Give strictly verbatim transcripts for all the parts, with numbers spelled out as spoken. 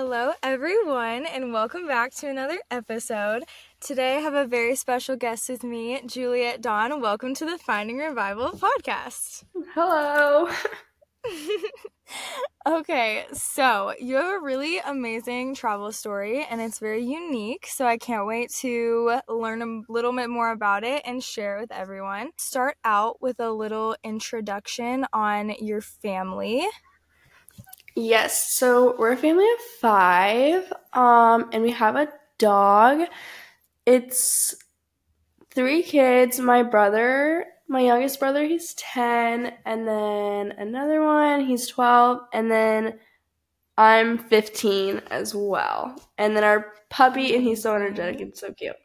Hello, everyone, and welcome back to another episode. Today, I have a very special guest with me, Juliet Dawn. Welcome to the Finding Revival podcast. Hello. Okay, so you have a really amazing travel story, and it's very unique, so I can't wait to learn a little bit more about it and share it with everyone. Start out with a little introduction on your family. Yes, so we're a family of five, um, and we have a dog. It's three kids. My brother, my youngest brother, he's ten, and then another one, he's twelve, and then I'm fifteen as well. And then our puppy, and he's so energetic and so cute.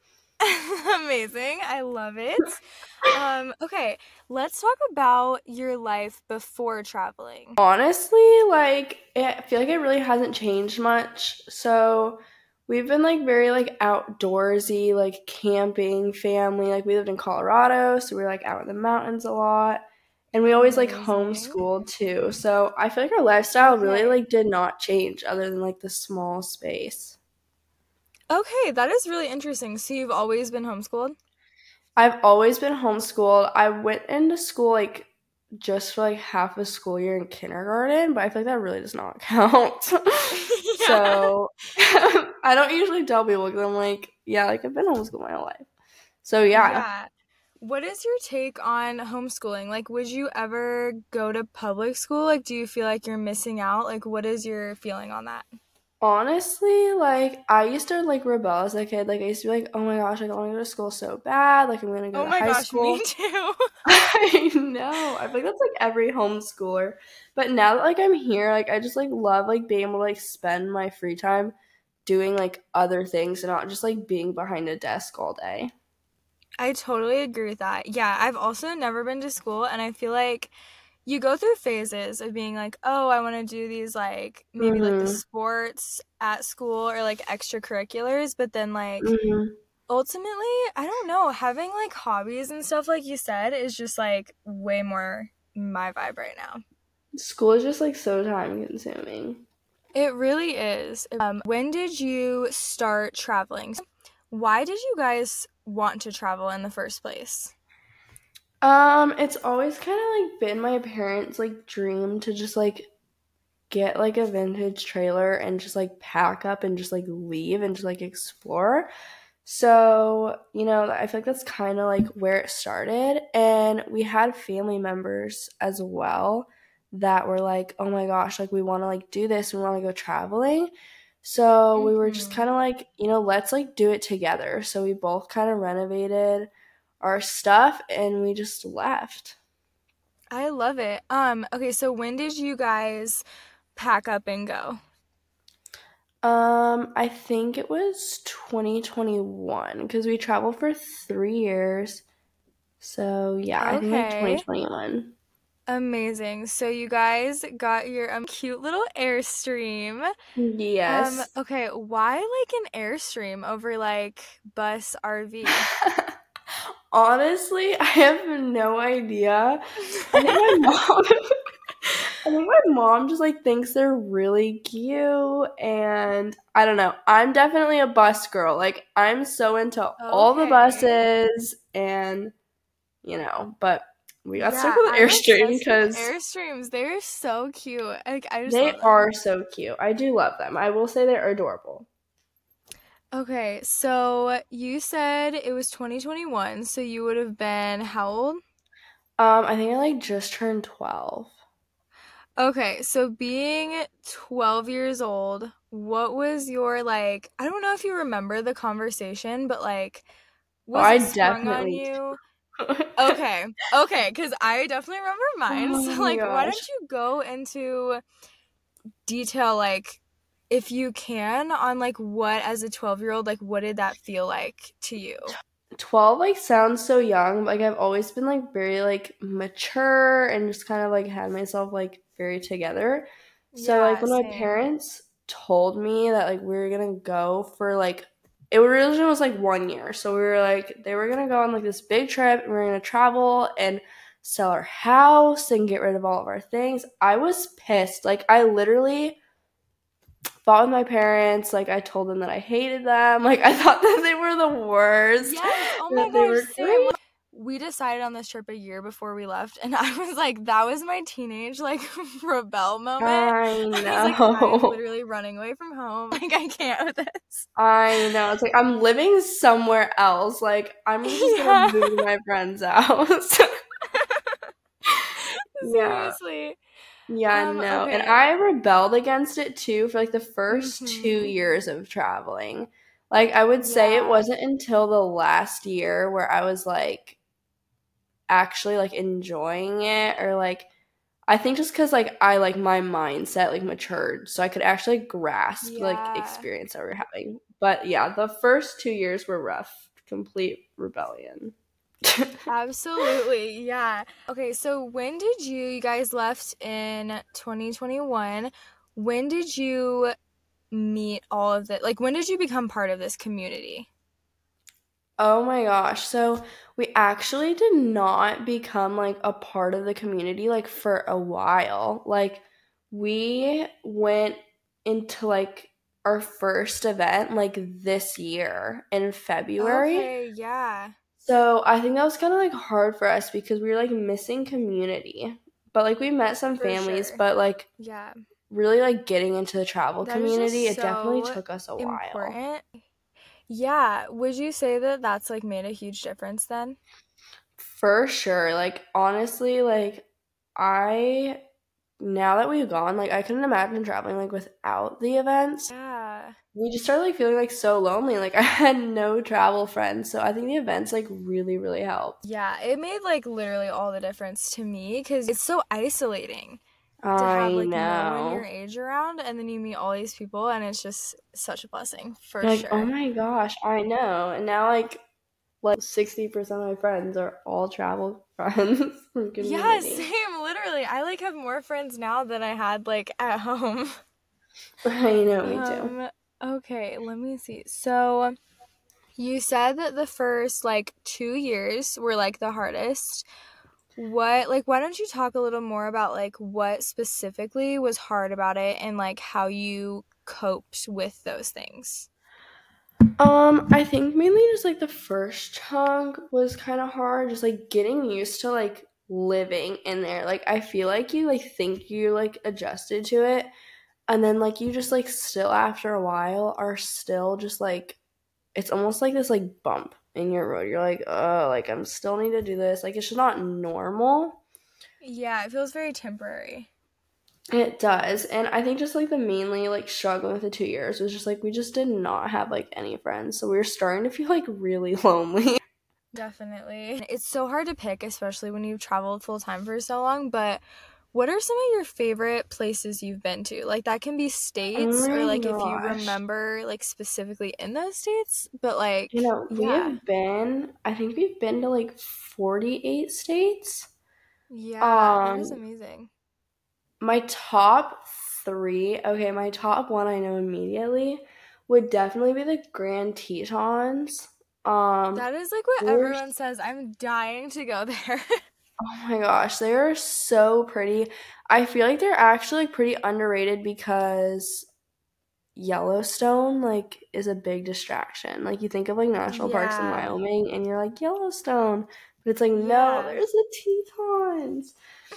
Amazing. I love it. Um, okay, let's talk about your life before traveling. Honestly, like, I feel like it really hasn't changed much. So we've been like very like outdoorsy, like camping family. Like we lived in Colorado, so we were like out in the mountains a lot. And we always like Amazing. homeschooled too. So I feel like our lifestyle really Okay. like did not change other than like the small space. Okay, that is really interesting. So you've always been homeschooled? I've always been homeschooled. I went into school like just for like half a school year in kindergarten, but I feel like that really does not count. Yeah. So I don't usually tell people because I'm like, yeah, like I've been homeschooled my whole life. So yeah, Yeah. What is your take on homeschooling? Like, would you ever go to public school? Like, do you feel like you're missing out? Like, what is your feeling on that? honestly, like I used to like rebel as a kid. Like I used to be like, oh my gosh, like, I want to go to school so bad. Like I'm gonna go Oh to my high gosh, me school. too. I know. I feel like that's like every homeschooler. But now that like I'm here, like I just like love like being able to like spend my free time doing like other things and not just like being behind a desk all day. I totally agree with that. Yeah, I've also never been to school, and I feel like you go through phases of being like, oh, I want to do these, like, maybe like the Mhm. sports at school or like extracurriculars, but then, like, Mhm. ultimately, I don't know, having like hobbies and stuff, like you said, is just like way more my vibe right now. School is just like so time consuming. It really is. Um, when did you start traveling? Why did you guys want to travel in the first place? Um, it's always kind of like been my parents' like dream to just like get like a vintage trailer and just like pack up and just like leave and just like explore. So, you know, I feel like that's kind of like where it started. And we had family members as well that were like, oh my gosh, like we want to like do this. We want to go traveling. So we were just Hmm. kind of like, you know, let's like do it together. So we both kind of renovated our stuff and we just left. I love it. Um, okay, so when did you guys pack up and go? Um, I think it was twenty twenty-one because we traveled for three years. So yeah, I think like Okay. twenty twenty-one. Amazing. So you guys got your um cute little Airstream. Um, Yes. okay, why like an Airstream over like bus R V? Honestly, I have no idea. I think my mom I think my mom just like thinks they're really cute and I don't know. I'm definitely a bus girl. Like I'm so into all the Okay. buses and you know, but we got stuck Yeah, with I'm Airstream obsessed with because Airstreams. They're so cute. Like I just they love them. are so cute. I do love them. I will say they're adorable. Okay, so you said it was twenty twenty-one, so you would have been how old? Um, I think I like just turned twelve. Okay, so being twelve years old, what was your like, I don't know if you remember the conversation, but like, Oh, was I it sprung on definitely you? do. Okay, okay, because I definitely remember mine. Oh So, my like, why gosh. don't you go into detail, like, if you can, on like what, as a twelve year old, like, what did that feel like to you? twelve like sounds so young. Like I've always been like very like mature and just kind of like had myself like very together. So like Yeah, when my same. parents told me that like we were gonna go for like it originally was like one year. So we were like they were gonna go on like this big trip and we were gonna travel and sell our house and get rid of all of our things. I was pissed. Like I literally fought with my parents. Like, I told them that I hated them. Like, I thought that they were the worst. Yes. Oh my That they gosh, were same. great. We decided on this trip a year before we left, and I was like, that was my teenage, like, rebel moment. I I was like, I'm know. literally running away from home. Like, I can't with this. I know. It's like I'm living somewhere else. Like, I'm just gonna Yeah. move to my friend's house. Yeah. Seriously. Yeah, Um, no. And okay. I rebelled against it too for like the first two Mm-hmm. years of traveling. Like, I would say it Yeah. wasn't until the last year where I was like actually like enjoying it, or like I think just because like I like my mindset like matured, so I could actually grasp like Yeah. experience that we're having. But yeah, the first two years were rough, complete rebellion. Absolutely. Yeah. Okay, so when did you you guys left in twenty twenty-one? When did you meet all of the like when did you become part of this community? Oh my gosh. So we actually did not become like a part of the community like for a while. Like, we went into like our first event like this year in February. Okay, yeah. So I think that was kind of like hard for us because we were like missing community. But like we met some For families, sure. but like Yeah. really like getting into the travel That is just community, it definitely so took us a while. important. Yeah. Would you say that that's like made a huge difference then? For sure. Like, honestly, like I now that we've gone, like I couldn't imagine traveling like without the events. Yeah. We just started like feeling like so lonely. Like, I had no travel friends. So I think the events like really, really helped. Yeah, it made like literally all the difference to me because it's so isolating to have I like no one your know. age around and then you meet all these people and it's just such a blessing for You're like, oh sure. my gosh, I know. And now like like sixty percent of my friends are all travel friends from Yeah, community. same, literally. I like have more friends now than I had like at home. I know, me too. Um, okay, let me see. So you said that the first like two years were like the hardest. What, like, why don't you talk a little more about like what specifically was hard about it and like how you coped with those things? Um, I think mainly just like the first chunk was kind of hard, just like getting used to like living in there. Like, I feel like you like think you like adjusted to it, and then like you just like still after a while are still just like it's almost like this like bump in your road. You're like, oh, like I'm still need to do this. Like, it's just not normal. Yeah, it feels very temporary. It does. And I think just like the mainly like struggling with the two years was just like we just did not have like any friends. So we were starting to feel like really lonely. Definitely. It's so hard to pick, especially when you've traveled full time for so long, but what are some of your favorite places you've been to? Like that can be Oh states or my like if you gosh. remember like specifically in those states, but You like know, we yeah. have been, I think we've been to like forty-eight states. Yeah, that is Um, amazing. my top three, okay, my top one I know immediately would definitely be the Grand Tetons. Um, That is like what we're everyone says. I'm dying to go there. Oh my gosh, they are so pretty. I feel like they're actually like pretty underrated because Yellowstone like is a big distraction. Like, you think of like national parks in Yeah. Wyoming and you're like Yellowstone, but it's like no, Yeah. there's the Tetons.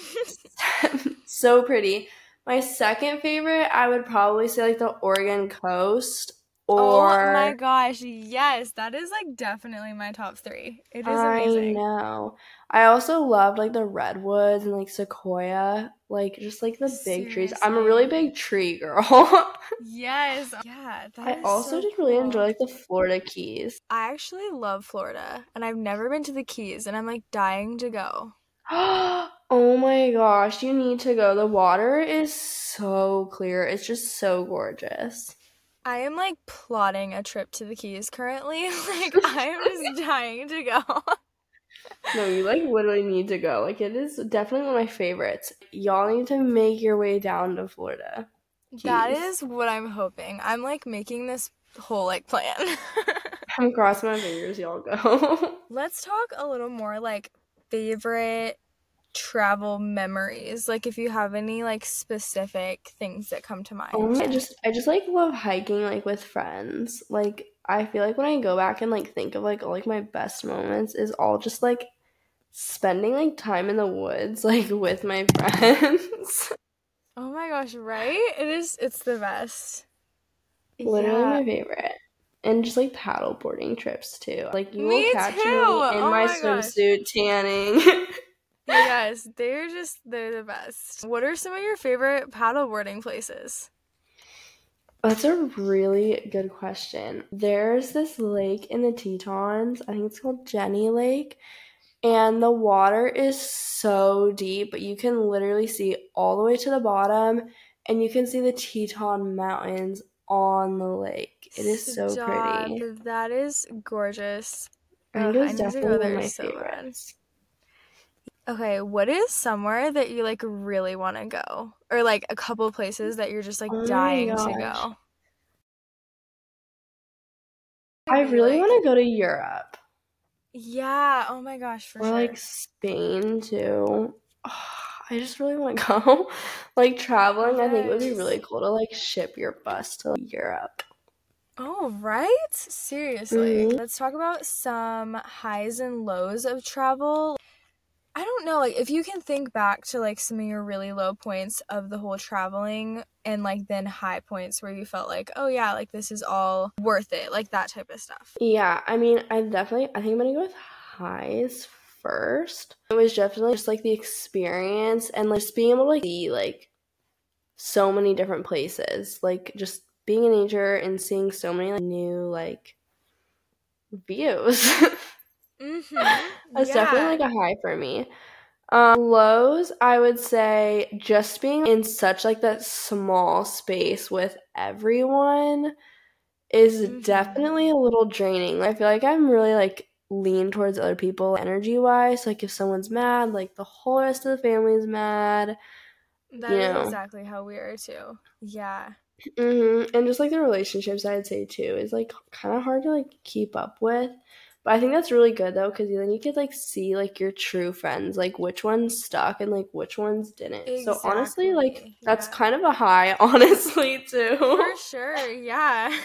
So pretty. My second favorite, I would probably say like the Oregon coast, Oh my or gosh, yes, that is like definitely my top three. It is I amazing. know. I also loved like the redwoods and like sequoia, like just like the big trees. I'm a really Seriously. big tree girl. Yes. Yeah, that I is also so just really enjoy cool. like the Florida Keys. I actually love Florida, and I've never been to the Keys, and I'm like dying to go. Oh my gosh, you need to go. The water is so clear. It's just so gorgeous. I am like plotting a trip to the Keys currently. Like, I am just dying to go. No, you like literally need to go. Like, it is definitely one of my favorites. Y'all need to make your way down to Florida That Keys. is what I'm hoping. I'm like making this whole like plan. I'm crossing my fingers, y'all go. Let's talk a little more like favorite travel memories? Like if you have any like specific things that come to Oh, mind. I just I just like love hiking like with friends. Like I feel like when I go back and like think of like all like my best moments is all just like spending like time in the woods like with my friends. Oh my gosh, right? It is, it's the best. Literally Yeah. my favorite. And just like paddle boarding trips too. Like you will Me too. catch me in Oh my my gosh. swimsuit tanning. Yes, they're just, they're the best. What are some of your favorite paddleboarding places? That's a really good question. There's this lake in the Tetons. I think it's called Jenny Lake. And the water is so deep, but you can literally see all the way to the bottom, and you can see the Teton Mountains on the lake. It is so Stop. pretty. That is gorgeous. I think Ugh, it I was need to definitely go one of there my so bad. favorites. Okay, what is somewhere that you like really want to go? Or like a couple places that you're just like Oh my dying to gosh. go? I Maybe really like, want to go to Europe yeah, oh my gosh, for or like sure. Spain too. I just really want to go. Like traveling, I think it would be Yes. really cool to like ship your bus to like, Europe. Oh, right? Seriously. hmm Let's talk about some highs and lows of travel. I don't know, like if you can think back to like some of your really low points of the whole traveling and like then high points where you felt like, oh yeah, like this is all worth it, like that type of stuff. Yeah, I mean, I definitely, I think I'm gonna go with highs first. It was definitely just like the experience and like just being able to like see like so many different places, like just being in nature and seeing so many like new like views. Mm-hmm. That's definitely Yeah. like a high for me. Um, lows, I would say just being in such like that small space with everyone is Mm-hmm. definitely a little draining. I feel like I'm really like lean towards other people energy wise. Like if someone's mad, like the whole rest of the family is mad, you That is know. exactly how we are too. Yeah. hmm And just like the relationships, I'd say too, is like kind of hard to like keep up with. But I think that's really good though, because then you could like see like your true friends, like which ones stuck and like which ones didn't. So honestly, like Exactly. that's Yeah. kind of a high, honestly, too. For sure. Yeah.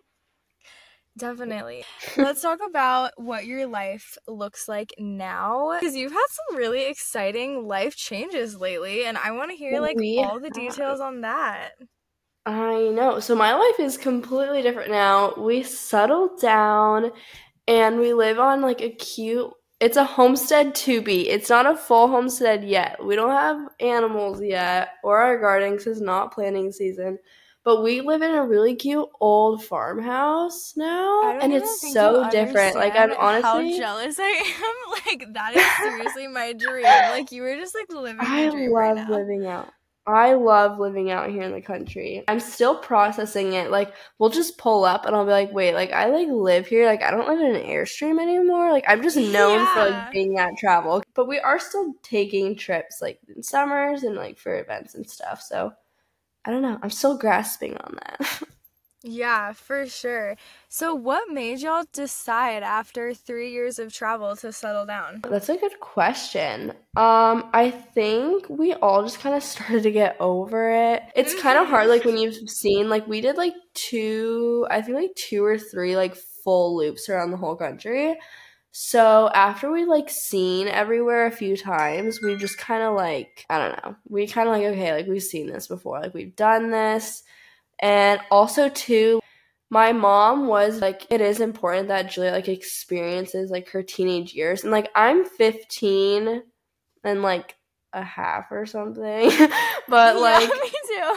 Definitely. Let's talk about what your life looks like now because you've had some really exciting life changes lately and I want to hear like We all the details on that. I know. So my life is completely different now. We settled down and we live on like a cute it's a homestead to be. It's not a full homestead yet. We don't have animals yet or our garden 'cause it's not planting season. But we live in a really cute old farmhouse I now don't and even it's think you'll so different. Like I'm understand how honestly jealous I am. Like that is seriously my dream. Like you were just like living the I dream right love now. living out. I love living out here in the country. I'm still processing it. Like, we'll just pull up and I'll be like, wait, like, I, like, live here. Like, I don't live in an Airstream anymore. Like, I'm just known for, like, Yeah. being at travel. But we are still taking trips, like, in summers and, like, for events and stuff. So, I don't know. I'm still grasping on that. Yeah, for sure. So what made y'all decide after three years of travel to settle down? That's a good question. Um, I think we all just kind of started to get over it. It's kind of hard, like when Mm-hmm. you've seen, like we did like two, I think like two or three like full loops around the whole country. So after we like seen everywhere a few times, we just kind of like, I don't know, we kind of like, okay, like we've seen this before, like we've done this. And also too, my mom was like, it is important that Julia like experiences like her teenage years. And like I'm fifteen and like a half or something. But Yeah, like me too.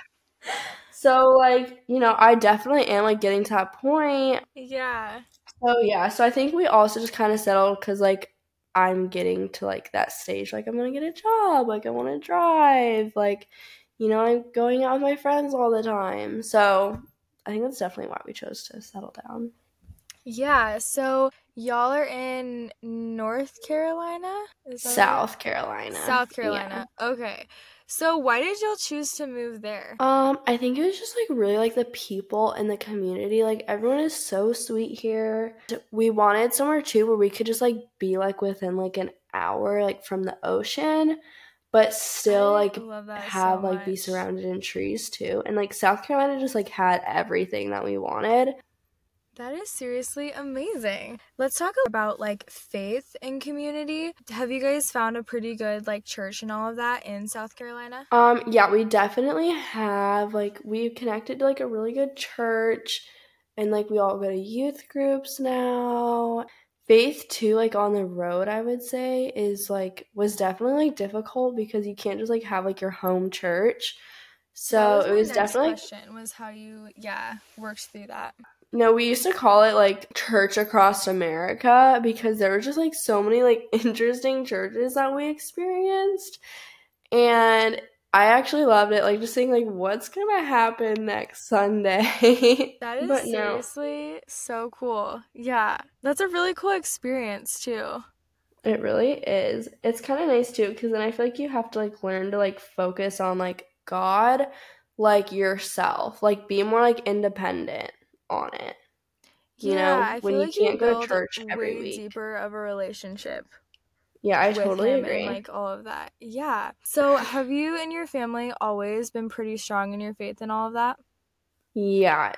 so like, you know, I definitely am like getting to that point. Yeah. So yeah, so I think we also just kind of settled cuz like I'm getting to like that stage like I'm going to get a job, like I want to drive, like you know, I'm going out with my friends all the time. So I think that's definitely why we chose to settle down. Yeah, so y'all are in North Carolina? Is that right? South Carolina. South Yeah. Carolina. Okay. So why did y'all choose to move there? Um, I think it was just like really like the people and the community. Like everyone is so sweet here. We wanted somewhere too where we could just like be like within like an hour like from the ocean, but still I like love that so have like be much. surrounded in trees too. And like South Carolina just like had everything that we wanted. That is seriously amazing. Let's talk about like faith and community. Have you guys found a pretty good like church and all of that in South Carolina? Um, yeah, we definitely have like we've connected to like a really good church, and like we all go to youth groups now. Faith too, like on the road, I would say, is like was definitely like difficult because you can't just like have like your home church. That So was it my was next definitely question, was how you, yeah, worked through that. no, we used to call it like Church Across America because there were just like so many like interesting churches that we experienced. And I actually loved it, like just seeing like what's gonna happen next Sunday. That is But no, seriously so cool. Yeah, that's a really cool experience too. it really is. It's kind of nice too because then I feel like you have to like learn to like focus on like God, like yourself, like be more like independent on it. You Yeah, know, I when feel you like you can't go to build church every way week. deeper of a relationship Yeah, I with totally him and agree. like all of that. Yeah. So, have you and your family always been pretty strong in your faith and all of that? Yeah,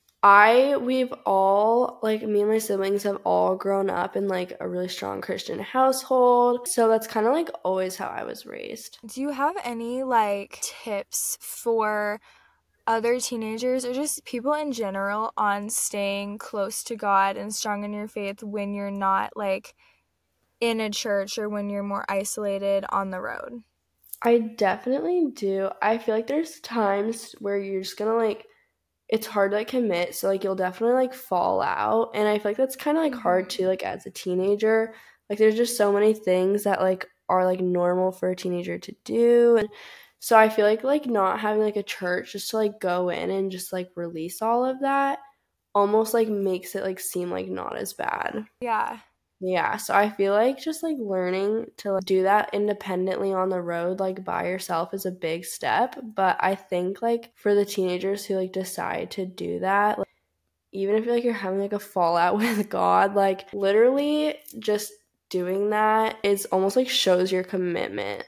I we've all like me and my siblings have all grown up in like a really strong Christian household. So that's kind of like always how I was raised. Do you have any like tips for other teenagers or just people in general on staying close to God and strong in your faith when you're not like in a church or when you're more isolated on the road? I definitely do. I feel like there's times where you're just gonna like it's hard to like commit, so like you'll definitely like fall out. And I feel like that's kind of like hard Mm-hmm. too, like as a teenager. Like there's just so many things that like are like normal for a teenager to do. And so I feel like like not having like a church just to like go in and just like release all of that almost like makes it like seem like not as bad. Yeah. Yeah, so I feel like just like learning to like, do that independently on the road, like by yourself, is a big step. But I think like for the teenagers who like decide to do that, like, even if like you're having like a fallout with God, like literally just doing that is almost like shows your commitment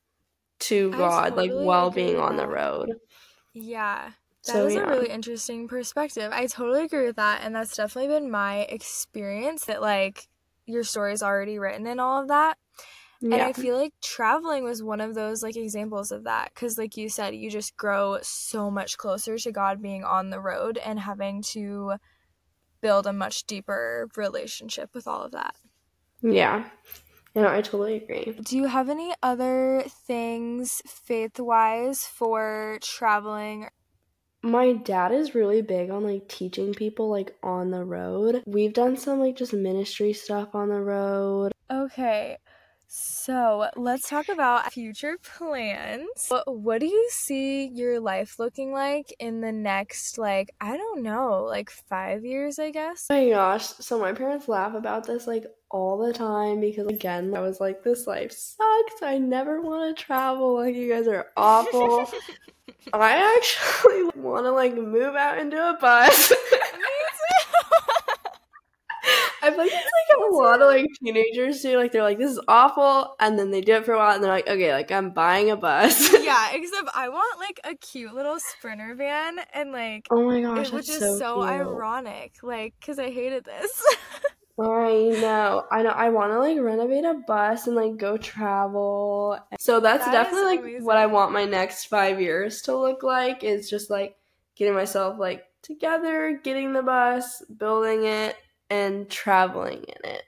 to I God, like totally while agree being with on the that. road. Yeah. That So is a yeah, really interesting perspective. I totally agree with that. And that's definitely been my experience that, like, your story's already written and all of that. And yeah, I feel like traveling was one of those, like, examples of that. Because, like you said, you just grow so much closer to God being on the road and having to build a much deeper relationship with all of that. yeah. No, I totally agree. Do you have any other things faith wise for traveling? My dad is really big on like teaching people like on the road. We've done some like just ministry stuff on the road. Okay, so let's talk about future plans. What, what do you see your life looking like in the next, like, I don't know, like five years, I guess? Oh my gosh, so my parents laugh about this like all the time because again, I was like, this life sucks. I never want to travel. Like you guys are awful. I actually want to like move out into a bus. Me too. I feel like it's like Me a lot of too. like teenagers do. Like they're like, this is awful, and then they do it for a while, and they're like, okay, like I'm buying a bus. Yeah, except I want like a cute little sprinter van and like Oh my gosh, it, which that's is so so cute. ironic, like, because I hated this. I know. I know. I want to like renovate a bus and like go travel. So that's That is definitely like what I amazing. want my next five years to look like is just like getting myself like together, getting the bus, building it, and traveling in it.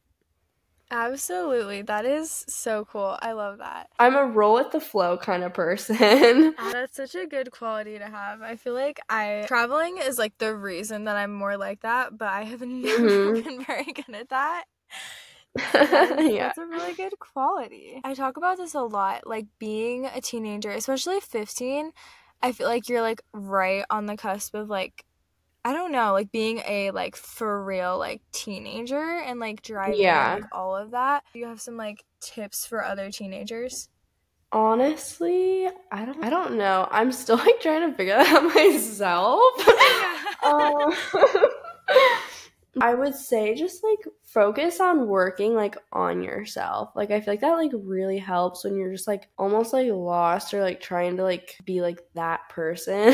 Absolutely. That is so cool. I love that. I'm a roll with the flow kind of person. That's such a good quality to have. I feel like I traveling is like the reason that I'm more like that, but I have never hmm been very good at that. So that is Yeah. that's a really good quality. I talk about this a lot, like being a teenager, especially fifteen. I feel like you're like right on the cusp of like I don't know, like being a like for real like teenager and like driving and Yeah. like all of that. Do you have some like tips for other teenagers? Honestly, I don't I don't know. I'm still like trying to figure that out myself. Yeah. um, I would say just like focus on working like on yourself. Like I feel like that like really helps when you're just like almost like lost or like trying to like be like that person.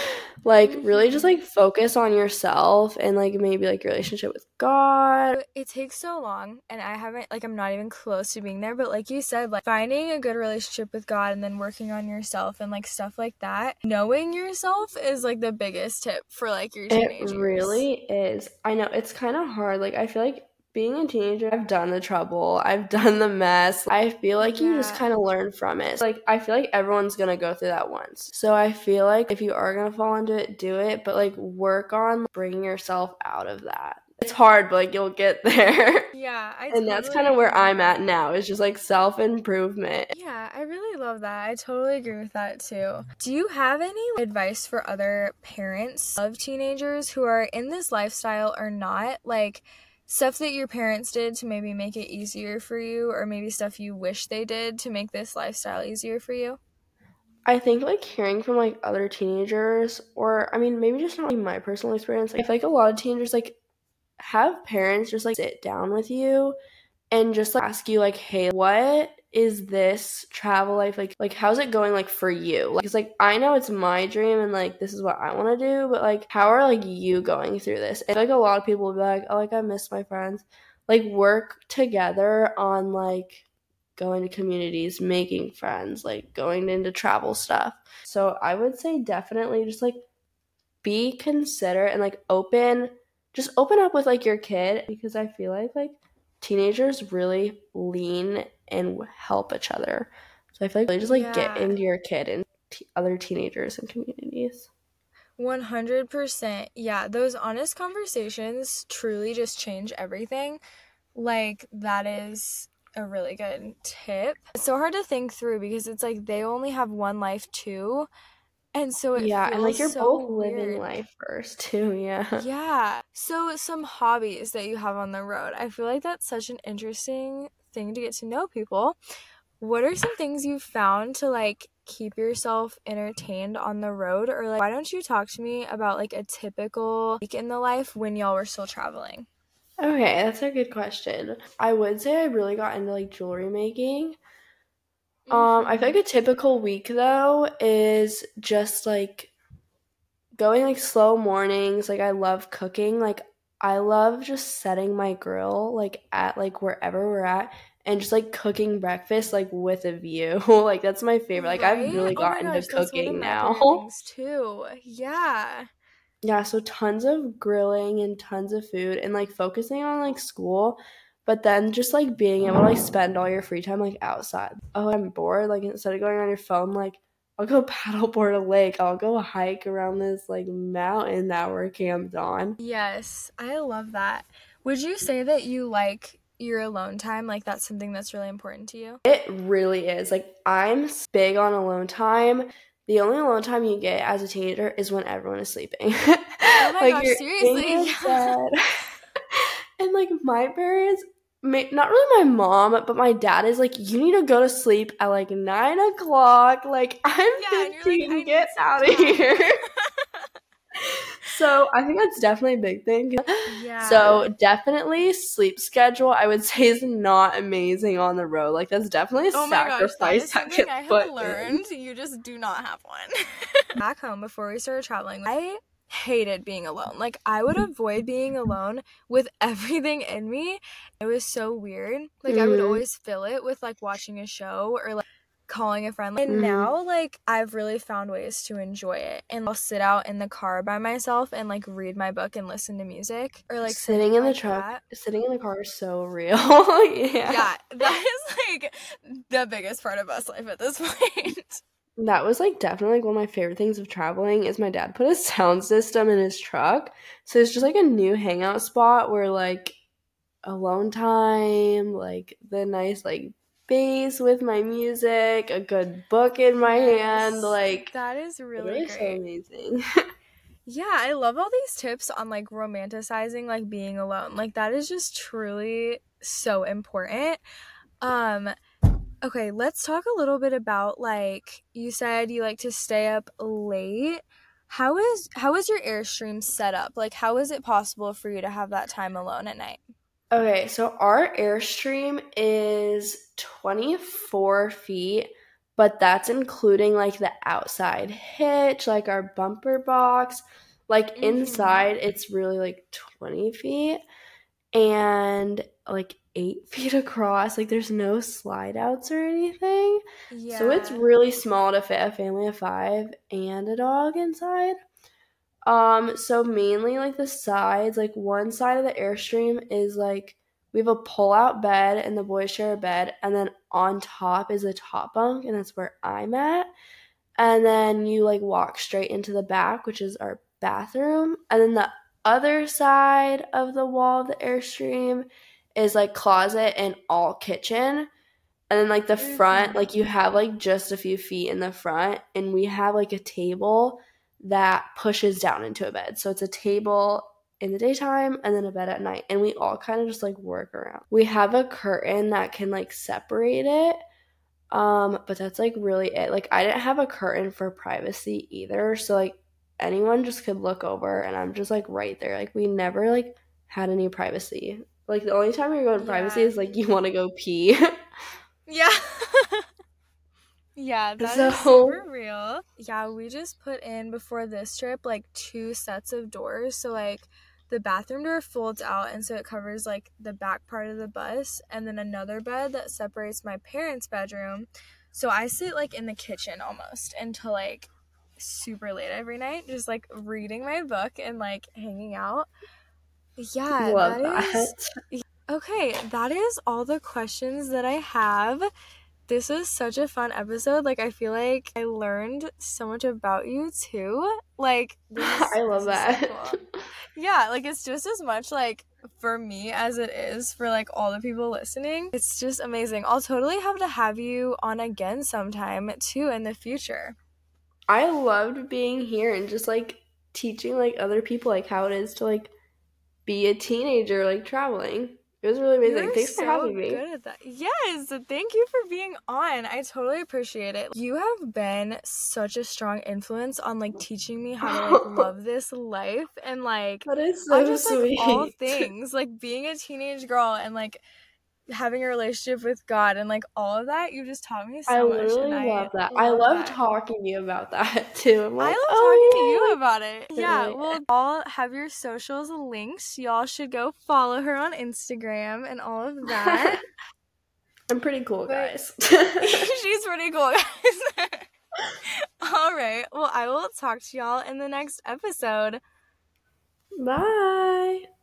Like really just like focus on yourself and like maybe like your relationship with God. It takes so long, and I haven't, like, I'm not even close to being there, but like you said, like finding a good relationship with God and then working on yourself and like stuff like that, knowing yourself is like the biggest tip for like your teenage It years. really is. I know it's kind of hard. Like I feel like being a teenager, I've done the trouble, I've done the mess. I feel like you just Yeah. kind of learn from it. Like I feel like everyone's gonna go through that once. So I feel like if you are gonna fall into it, do it, but like work on bringing yourself out of that. It's hard, but like you'll get there. Yeah, I And that's totally kind of where agree with I'm at that. now. It's just like self improvement. Yeah, I really love that. I totally agree with that too. Do you have any advice for other parents of teenagers who are in this lifestyle or not? Like stuff that your parents did to maybe make it easier for you, or maybe stuff you wish they did to make this lifestyle easier for you? I think like hearing from like other teenagers, or I mean, maybe just not like my personal experience. Like, I feel like a lot of teenagers like have parents just like sit down with you and just like ask you like, hey, what is this travel life like? Like, how's it going like for you? Like, it's like I know it's my dream and like this is what I want to do, but like, how are like you going through this? And like a lot of people will be like, oh, like I miss my friends. Like, work together on like going to communities, making friends, like going into travel stuff. So I would say definitely just like be considerate and like open, just open up with like your kid, because I feel like like teenagers really lean and help each other. So I feel like really just like get Yeah. into your kid and t- other teenagers and communities. one hundred percent. Yeah, those honest conversations truly just change everything. Like, that is a really good tip. It's so hard to think through because it's like they only have one life too. And so it Yeah, and like feels you're so both living weird. life first too. Yeah. Yeah. So some hobbies that you have on the road. I feel like that's such an interesting thing to get to know people. What are some things you've found to like keep yourself entertained on the road? Or like, why don't you talk to me about like a typical week in the life when y'all were still traveling? Okay, that's a good question. I would say I really got into like jewelry making. Um, I feel like Mm-hmm. a typical week though is just like going like slow mornings. Like I love cooking. Like I love just setting my grill like at like wherever we're at and just like cooking breakfast like with a view. Like that's my favorite. Like I've Right? really Oh my gotten into gosh, that's one of cooking my now. favorite things too. Yeah. Yeah, so tons of grilling and tons of food and like focusing on like school, but then just like being able to like spend all your free time like outside. Oh, I'm bored. Like instead of going on your phone, like I'll go paddleboard a lake. I'll go hike around this like mountain that we're camped on. Yes, I love that. Would you say that you like your alone time? Like that's something that's really important to you? It really is. Like I'm big on alone time. The only alone time you get as a teenager is when everyone is sleeping. Oh my Like gosh, you're in seriously? your Yeah. bed. And like my parents, may, not really my mom, but my dad is like, you need to go to sleep at like nine o'clock. Like I'm Yeah, and you're like, I fifteen, need get some out of time. here. So I think that's definitely a big thing. Yeah. So definitely sleep schedule, I would say, is not amazing on the road. Like that's definitely a Oh my gosh, that is sacrifice that something gets I have put in. learned. You just do not have one. Back home before we started traveling, I hated being alone. Like I would avoid being alone with everything in me. It was so weird. Like I would Mhm. always fill it with like watching a show or like calling a friend. And Mhm. now like I've really found ways to enjoy it. And I'll sit out in the car by myself and like read my book and listen to music or like Sitting something in the like truck, that. sitting in the car is so real. Yeah. Yeah, that is like the biggest part of bus life at this point. That was like definitely like one of my favorite things of traveling is my dad put a sound system in his truck. So it's just like a new hangout spot where like alone time, like the nice like bass with my music, a good book in my hand, Yes, like that is really literally so great. amazing. Yeah, I love all these tips on like romanticizing like being alone. Like that is just truly so important. Um okay, let's talk a little bit about like you said you like to stay up late. How is how is your Airstream set up? Like, how is it possible for you to have that time alone at night? Okay, so our Airstream is twenty-four feet, but that's including like the outside hitch, like our bumper box. Like Mm-hmm. inside, it's really like twenty feet and like eight feet across. Like there's no slide outs or anything. So it's Yeah. really small to fit a family of five and a dog inside. Um, so mainly like the sides, like one side of the Airstream is like we have a pull-out bed and the boys share a bed, and then on top is a top bunk, and that's where I'm at. And then you like walk straight into the back, which is our bathroom. And then the other side of the wall of the Airstream is like closet and all kitchen. And then like the front, Mm-hmm. like you have like just a few feet in the front, and we have like a table that pushes down into a bed. So it's a table in the daytime and then a bed at night. And we all kind of just like work around. We have a curtain that can like separate it. Um, but that's like really it. Like I didn't have a curtain for privacy either. So like anyone just could look over and I'm just like right there. Like we never like had any privacy. Like the only time you're going privacy Yeah. is like you want to go pee. Yeah. Yeah, that is So super real. Yeah, we just put in before this trip like two sets of doors. So like the bathroom door folds out and so it covers like the back part of the bus and then another bed that separates my parents' bedroom. So I sit like in the kitchen almost until like super late every night just like reading my book and like hanging out. Yeah, love that is that. okay. That is all the questions that I have. This was such a fun episode. Like I feel like I learned so much about you too. Like this is I love this is so that. cool. Yeah, like it's just as much like for me as it is for like all the people listening. It's just amazing. I'll totally have to have you on again sometime too in the future. I loved being here and just like teaching like other people like how it is to like be a teenager like traveling. It was really amazing. You're Thanks for so having me. good at that. Yes, thank you for being on. I totally appreciate it. You have been such a strong influence on like teaching me how to like love this life and like That is on so just like all sweet. things, like being a teenage girl and like having a relationship with God and like all of that. You just taught me I so much and literally I love that. I love love that. talking to you about that too. I'm I like, love talking to oh you yeah, about it. like Yeah, really. well, I'll have your socials links. Y'all should go follow her on Instagram and all of that. I'm pretty cool, But guys. she's pretty cool, guys. All right. Well, I will talk to y'all in the next episode. Bye.